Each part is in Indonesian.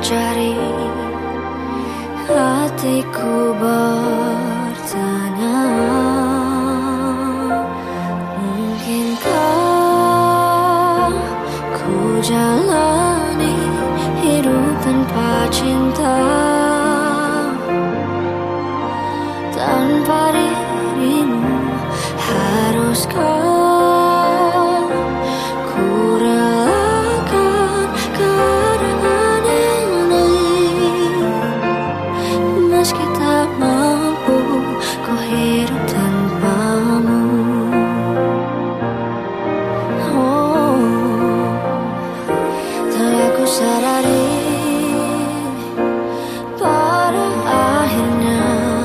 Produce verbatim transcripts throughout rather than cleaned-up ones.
cari. Hatiku bertanya, mungkinkah ku jalani hidup tanpa cinta, tanpa dirimu? Haruskah ku relakan keadaan ini, meski tak mampu ku hidup tanpamu? Oh, telah ku sadari pada akhirnya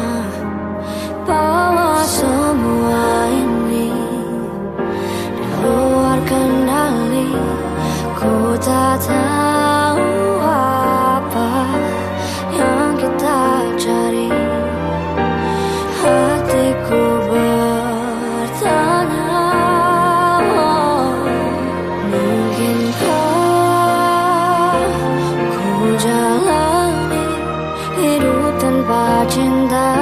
bahwa semua ini di luar kendali. Ku tak tahu apa yang kita cari. Hatiku bertanya, mungkinkah ku jalani hidup tanpa cinta,